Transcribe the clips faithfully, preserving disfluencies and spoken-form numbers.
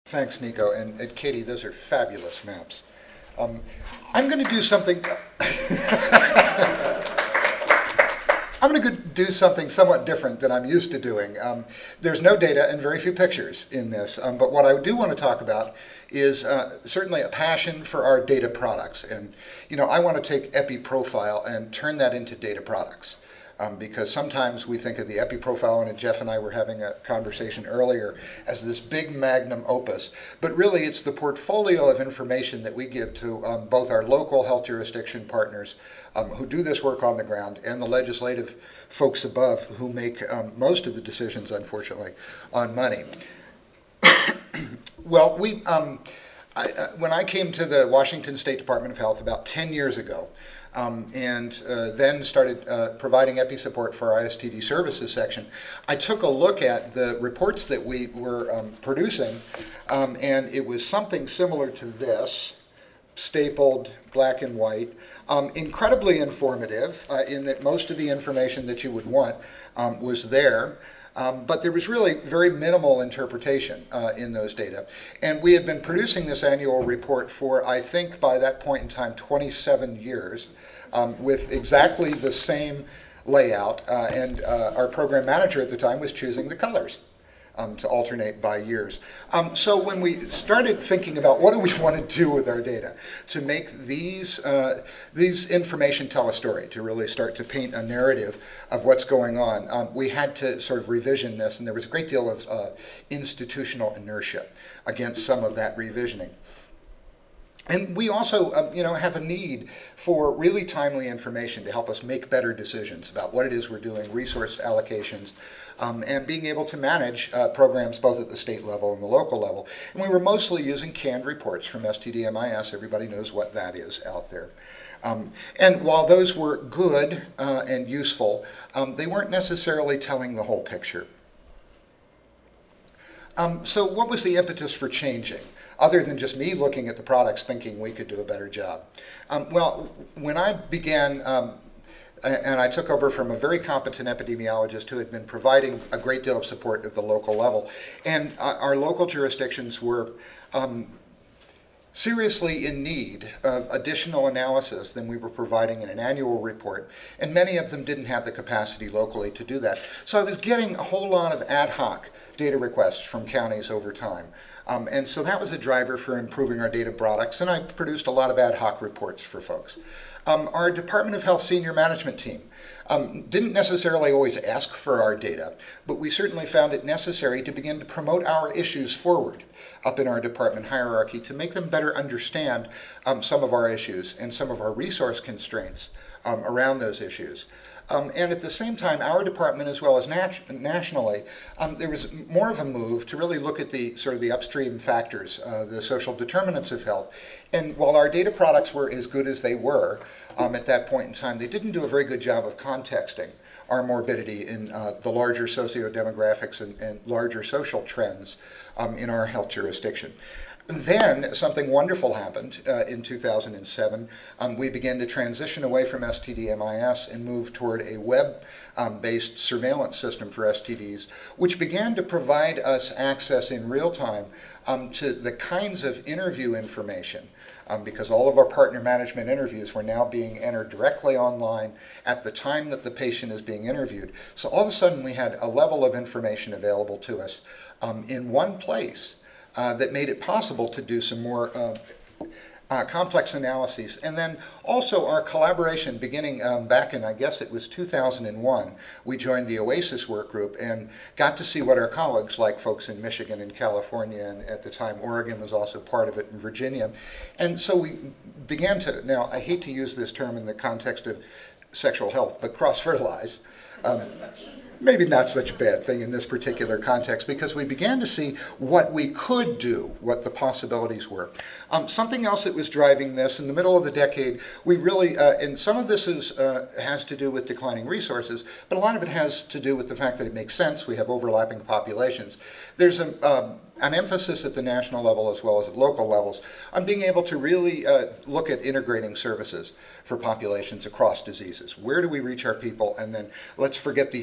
Thanks, Nico. And, and Katie, those are fabulous maps. Um, I'm going to do something. I'm going to do something somewhat different than I'm used to doing. Um, there's no data and very few pictures in this, um, but what I do want to talk about is uh, certainly a passion for our data products. And, you know, I want to take EpiProfile and turn that into data products. Um, because sometimes we think of the EpiProfile, and Jeff and I were having a conversation earlier, as this big magnum opus. But really, it's the portfolio of information that we give to um, both our local health jurisdiction partners um, who do this work on the ground and the legislative folks above who make um, most of the decisions, unfortunately, on money. Well, we, um, I, uh, when I came to the Washington State Department of Health about ten years ago, Um, and uh, then started uh, providing Epi support for our I S T D services section, I took a look at the reports that we were um, producing, um, and it was something similar to this, stapled, black and white, um, incredibly informative uh, in that most of the information that you would want um, was there. Um, but there was really very minimal interpretation uh, in those data. And we had been producing this annual report for, I think, by that point in time, twenty-seven years, um, with exactly the same layout. Uh, and uh, our program manager at the time was choosing the colors um, to alternate by years. Um, so when we started thinking about what do we want to do with our data to make these, uh, these information tell a story, to really start to paint a narrative of what's going on, um, we had to sort of revision this, and there was a great deal of uh, institutional inertia against some of that revisioning. And we also, um, you know, have a need for really timely information to help us make better decisions about what it is we're doing, resource allocations, um, and being able to manage uh, programs both at the state level and the local level. And we were mostly using canned reports from S T D M I S. Everybody knows what that is out there. Um, and while those were good uh, and useful, um, they weren't necessarily telling the whole picture. Um, so what was the impetus for changing, other than just me looking at the products thinking we could do a better job? Um, well, when I began, um, and I took over from a very competent epidemiologist who had been providing a great deal of support at the local level, and uh, our local jurisdictions were um, seriously in need of additional analysis than we were providing in an annual report, and many of them didn't have the capacity locally to do that. So I was getting a whole lot of ad hoc data requests from counties over time. Um, and so that was a driver for improving our data products, and I produced a lot of ad hoc reports for folks. Um, our Department of Health senior management team um, didn't necessarily always ask for our data, but we certainly found it necessary to begin to promote our issues forward up in our department hierarchy to make them better understand um, some of our issues and some of our resource constraints um, around those issues. Um, and at the same time, our department, as well as nat nationally, um, there was more of a move to really look at the sort of the upstream factors, uh, the social determinants of health. And while our data products were as good as they were um, at that point in time, they didn't do a very good job of contexting our morbidity in uh, the larger socio-demographics and, and larger social trends um, in our health jurisdiction. Then something wonderful happened uh, in two thousand seven. Um, we began to transition away from S T D M I S and move toward a web-based um, surveillance system for S T Ds, which began to provide us access in real time um, to the kinds of interview information, um, because all of our partner management interviews were now being entered directly online at the time that the patient is being interviewed. So all of a sudden we had a level of information available to us um, in one place. Uh, that made it possible to do some more uh, uh, complex analyses. And then also our collaboration beginning um, back in, I guess it was two thousand one, we joined the OASIS work group and got to see what our colleagues, like folks in Michigan and California, and at the time Oregon was also part of it, and Virginia. And so we began to, now I hate to use this term in the context of sexual health, but cross-fertilize. Um, maybe not such a bad thing in this particular context, because we began to see what we could do, what the possibilities were. Um, something else that was driving this, in the middle of the decade, we really, uh, and some of this is, uh, has to do with declining resources, but a lot of it has to do with the fact that it makes sense. We have overlapping populations. There's a, um, an emphasis at the national level as well as at local levels on being able to really uh, look at integrating services for populations across diseases. Where do we reach our people? And then let's forget these silos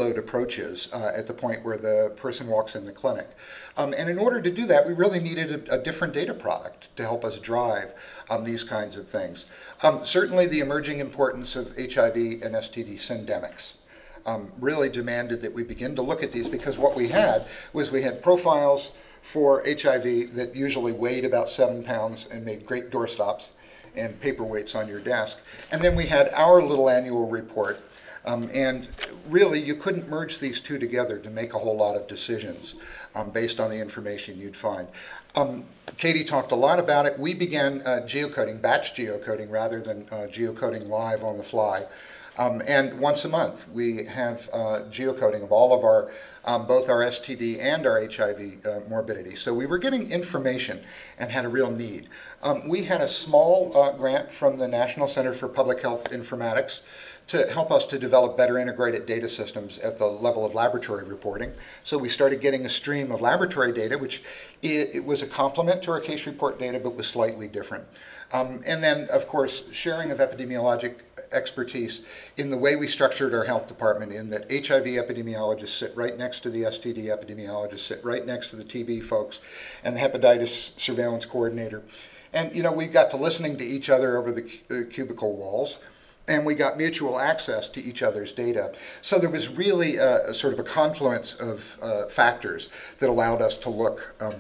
siloed approaches uh, at the point where the person walks in the clinic. Um, and in order to do that, we really needed a, a different data product to help us drive um, these kinds of things. Um, certainly the emerging importance of H I V and S T D syndemics um, really demanded that we begin to look at these, because what we had was we had profiles for H I V that usually weighed about seven pounds and made great doorstops and paperweights on your desk. And then we had our little annual report. Um, and really, you couldn't merge these two together to make a whole lot of decisions um, based on the information you'd find. Um, Katie talked a lot about it. We began uh, geocoding, batch geocoding, rather than uh, geocoding live on the fly. Um, and once a month, we have uh, geocoding of all of our, um, both our S T D and our H I V uh, morbidity. So we were getting information and had a real need. Um, we had a small uh, grant from the National Center for Public Health Informatics to help us to develop better integrated data systems at the level of laboratory reporting. So we started getting a stream of laboratory data, which it, it was a complement to our case report data, but was slightly different. Um, and then, of course, sharing of epidemiologic expertise in the way we structured our health department, in that H I V epidemiologists sit right next to the S T D epidemiologists, sit right next to the T B folks, and the hepatitis surveillance coordinator. And, you know, we got to listening to each other over the uh, cubicle walls, and we got mutual access to each other's data. So there was really a, a sort of a confluence of uh, factors that allowed us to look um,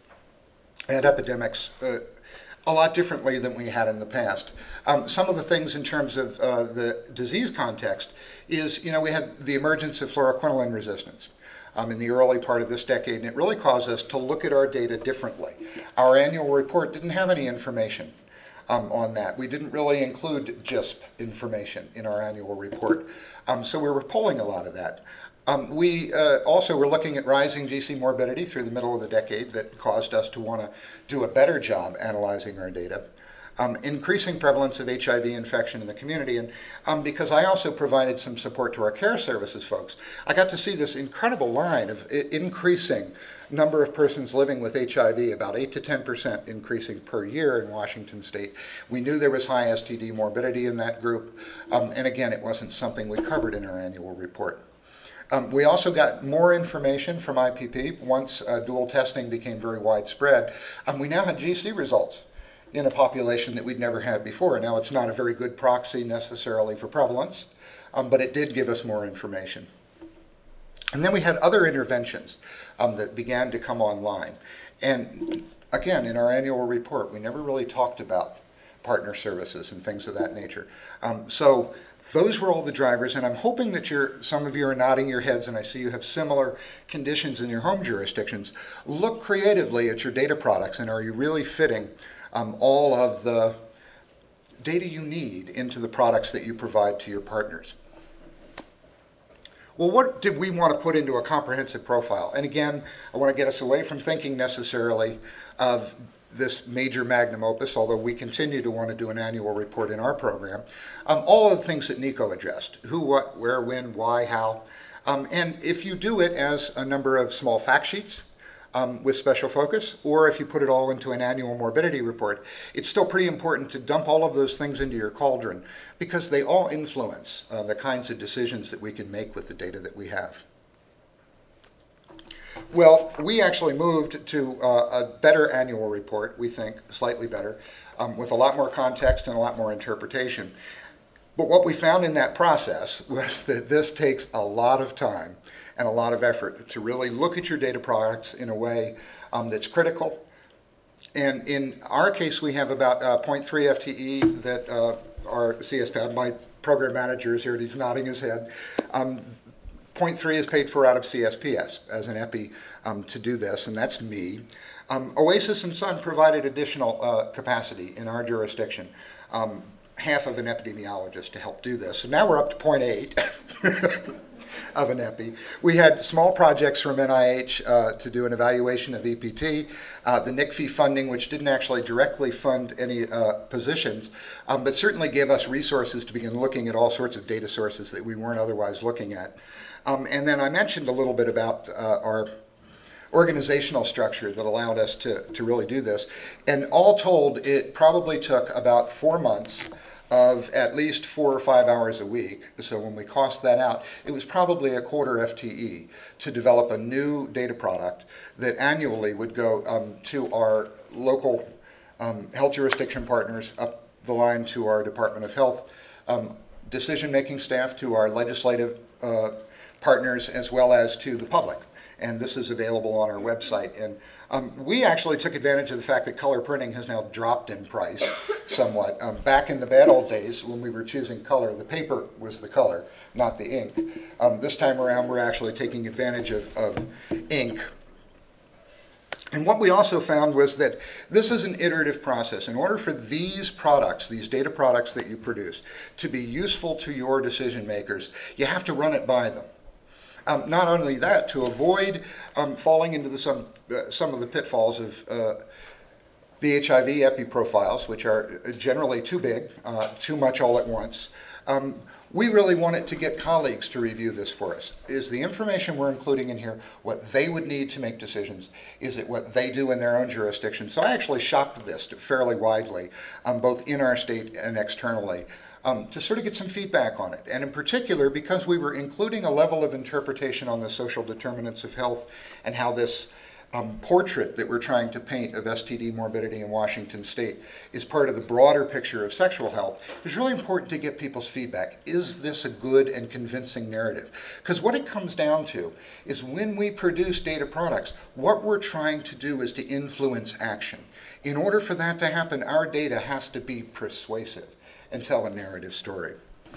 at epidemics uh, a lot differently than we had in the past. Um, some of the things in terms of uh, the disease context is, you know, we had the emergence of fluoroquinoline resistance um, in the early part of this decade, and it really caused us to look at our data differently. Our annual report didn't have any information Um, on that. We didn't really include G I S P information in our annual report, um, so we were pulling a lot of that. Um, we uh, also were looking at rising G C morbidity through the middle of the decade that caused us to want to do a better job analyzing our data. Um, increasing prevalence of H I V infection in the community, and um, because I also provided some support to our care services folks, I got to see this incredible line of I- increasing number of persons living with H I V, about eight to ten percent increasing per year in Washington state. We knew there was high S T D morbidity in that group, um, and again, it wasn't something we covered in our annual report. Um, we also got more information from I P P once uh, dual testing became very widespread. Um, we now had G C results in a population that we'd never had before. Now, it's not a very good proxy necessarily for prevalence, um, but it did give us more information. And then we had other interventions um, that began to come online. And again, in our annual report, we never really talked about partner services and things of that nature. Um, so those were all the drivers, and I'm hoping that you're, some of you are nodding your heads, and I see you have similar conditions in your home jurisdictions. Look creatively at your data products, and are you really fitting um, all of the data you need into the products that you provide to your partners? Well, what did we want to put into a comprehensive profile? And again, I want to get us away from thinking necessarily of this major magnum opus, although we continue to want to do an annual report in our program. Um, all of the things that Nico addressed: who, what, where, when, why, how. Um, and if you do it as a number of small fact sheets um, with special focus, or if you put it all into an annual morbidity report, it's still pretty important to dump all of those things into your cauldron, because they all influence uh, the kinds of decisions that we can make with the data that we have. Well, we actually moved to uh, a better annual report, we think, slightly better, um, with a lot more context and a lot more interpretation. But what we found in that process was that this takes a lot of time and a lot of effort to really look at your data products in a way um, that's critical. And in our case, we have about uh, zero point three F T E that uh, our C S P A, my program manager is here, and he's nodding his head. Um, zero point three is paid for out of C S P S as an epi um, to do this, and that's me. Um, Oasis and Sun provided additional uh, capacity in our jurisdiction, um, half of an epidemiologist to help do this. So now we're up to zero point eight of an epi. We had small projects from N I H uh, to do an evaluation of E P T, uh, the N I C F I funding, which didn't actually directly fund any uh, positions, um, but certainly gave us resources to begin looking at all sorts of data sources that we weren't otherwise looking at. Um, and then I mentioned a little bit about uh, our organizational structure that allowed us to, to really do this. And all told, it probably took about four months of at least four or five hours a week. So when we cost that out, it was probably a quarter F T E to develop a new data product that annually would go um, to our local um, health jurisdiction partners, up the line to our Department of Health um, decision-making staff, to our legislative uh, partners, as well as to the public. And this is available on our website. And um, we actually took advantage of the fact that color printing has now dropped in price somewhat. Um, back in the bad old days, when we were choosing color, the paper was the color, not the ink. Um, this time around, we're actually taking advantage of, of ink. And what we also found was that this is an iterative process. In order for these products, these data products that you produce, to be useful to your decision makers, you have to run it by them. Um, not only that, to avoid um, falling into the, some, uh, some of the pitfalls of uh, the H I V epi profiles, which are generally too big, uh, too much all at once. Um, we really wanted to get colleagues to review this for us. Is the information we're including in here what they would need to make decisions? Is it what they do in their own jurisdiction? So I actually shopped this fairly widely, um, both in our state and externally, um, to sort of get some feedback on it. And in particular, because we were including a level of interpretation on the social determinants of health and how this Um, portrait that we're trying to paint of S T D morbidity in Washington State is part of the broader picture of sexual health, it's really important to get people's feedback. Is this a good and convincing narrative? Because what it comes down to is when we produce data products, what we're trying to do is to influence action. In order for that to happen, our data has to be persuasive and tell a narrative story.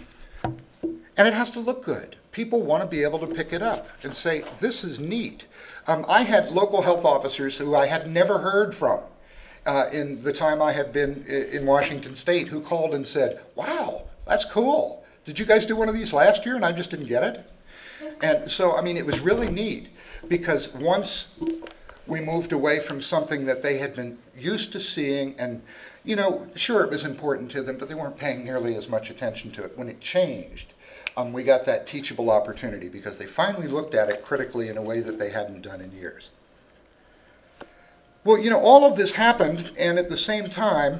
And it has to look good. People want to be able to pick it up and say, this is neat. Um, I had local health officers who I had never heard from uh, in the time I had been in Washington State who called and said, wow, that's cool. Did you guys do one of these last year and I just didn't get it? And so, I mean, it was really neat because once we moved away from something that they had been used to seeing, and, you know, sure, it was important to them, but they weren't paying nearly as much attention to it. When it changed, Um, we got that teachable opportunity because they finally looked at it critically in a way that they hadn't done in years. Well, you know, all of this happened, and at the same time,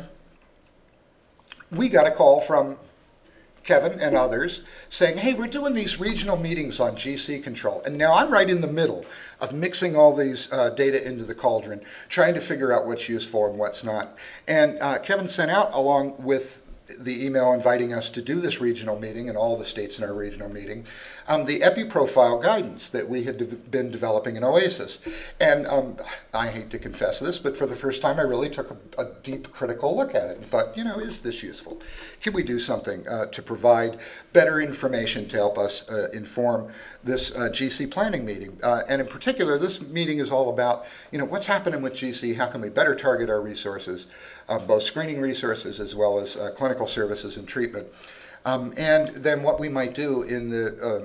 we got a call from Kevin and others saying, hey, we're doing these regional meetings on G C control. And now I'm right in the middle of mixing all these uh, data into the cauldron, trying to figure out what's useful and what's not. And uh, Kevin sent out, along with the email inviting us to do this regional meeting and all the states in our regional meeting, um, the EpiProfile guidance that we had de been developing in OASIS. And um, I hate to confess this, but for the first time I really took a, a deep critical look at it and thought, you know, is this useful? Can we do something uh, to provide better information to help us uh, inform this uh, G C planning meeting? Uh, and in particular, this meeting is all about, you know, what's happening with G C, how can we better target our resources, uh, both screening resources as well as uh, clinical services and treatment. Um, and then what we might do in the um,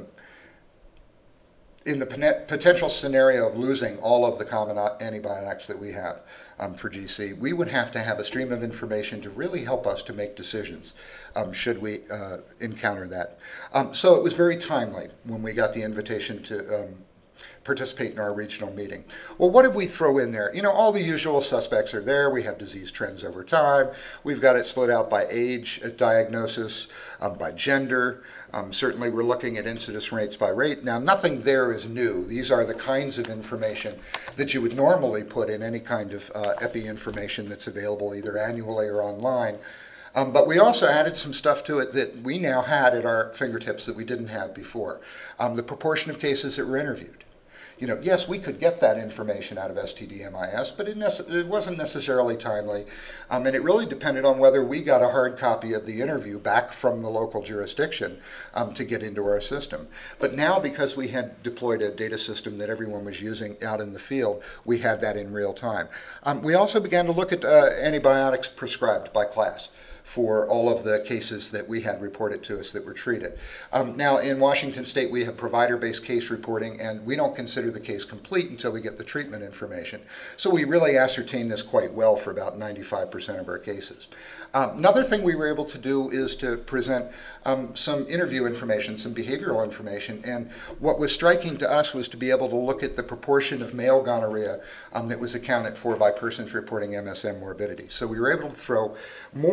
in the potential scenario of losing all of the common antibiotics that we have um, for G C, we would have to have a stream of information to really help us to make decisions um, should we uh, encounter that. Um, so it was very timely when we got the invitation to um, participate in our regional meeting. Well, what did we throw in there? You know, all the usual suspects are there. We have disease trends over time. We've got it split out by age at diagnosis, um, by gender. Um, certainly we're looking at incidence rates by rate. Now, nothing there is new. These are the kinds of information that you would normally put in any kind of uh, epi information that's available either annually or online. Um, but we also added some stuff to it that we now had at our fingertips that we didn't have before. Um, the proportion of cases that were interviewed. You know, yes, we could get that information out of S T D M I S, but it, it wasn't necessarily timely. Um, and it really depended on whether we got a hard copy of the interview back from the local jurisdiction um, to get into our system. But now, because we had deployed a data system that everyone was using out in the field, we had that in real time. Um, we also began to look at uh, antibiotics prescribed by class for all of the cases that we had reported to us that were treated. Um, now, in Washington State, we have provider-based case reporting, and we don't consider the case complete until we get the treatment information. So we really ascertain this quite well for about ninety-five percent of our cases. Um, another thing we were able to do is to present um, some interview information, some behavioral information, and what was striking to us was to be able to look at the proportion of male gonorrhea um, that was accounted for by persons reporting M S M morbidity. So we were able to throw more into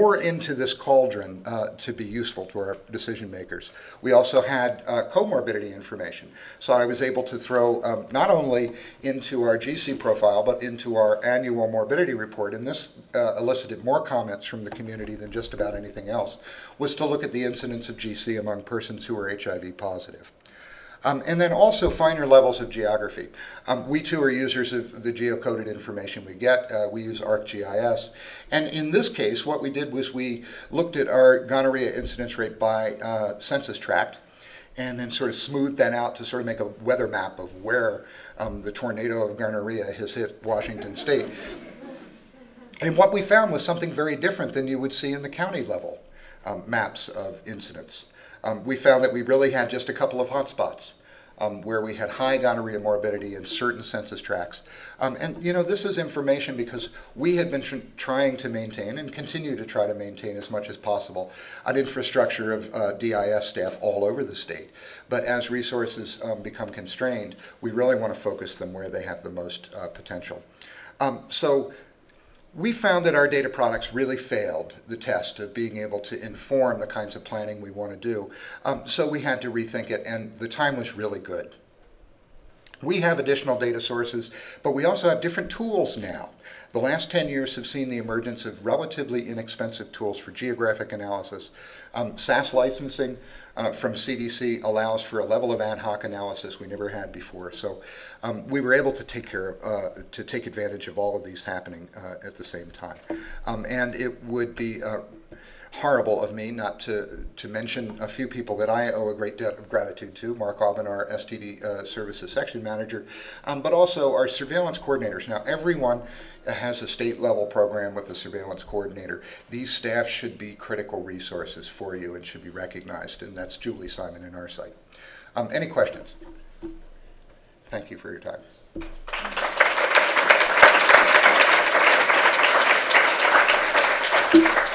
into this cauldron uh, to be useful to our decision makers. We also had uh, comorbidity information. So I was able to throw um, not only into our G C profile, but into our annual morbidity report, and this uh, elicited more comments from the community than just about anything else, was to look at the incidence of G C among persons who are H I V positive. Um, and then also finer levels of geography. Um, we too are users of the geocoded information we get. Uh, we use ArcGIS. And in this case, what we did was we looked at our gonorrhea incidence rate by uh, census tract, and then sort of smoothed that out to sort of make a weather map of where um, the tornado of gonorrhea has hit Washington State. And what we found was something very different than you would see in the county level um, maps of incidence. Um, we found that we really had just a couple of hotspots um, where we had high gonorrhea morbidity in certain census tracts. Um, and, you know, this is information because we had been tr trying to maintain and continue to try to maintain as much as possible an infrastructure of uh, D I S staff all over the state. But as resources um, become constrained, we really want to focus them where they have the most uh, potential. Um, so. We found that our data products really failed the test of being able to inform the kinds of planning we want to do. Um, so we had to rethink it, and the time was really good. We have additional data sources, but we also have different tools now. The last ten years have seen the emergence of relatively inexpensive tools for geographic analysis. Um, S A S licensing uh, from C D C allows for a level of ad hoc analysis we never had before. So um, we were able to take care of, uh, to take advantage of all of these happening uh, at the same time. Um, and it would be uh, horrible of me not to, to mention a few people that I owe a great debt of gratitude to. Mark Aubin, our S T D uh, services section manager, um, but also our surveillance coordinators. Now, everyone has a state level program with a surveillance coordinator. These staff should be critical resources for you and should be recognized, and that's Julie Simon in our site. Um, any questions? Thank you for your time.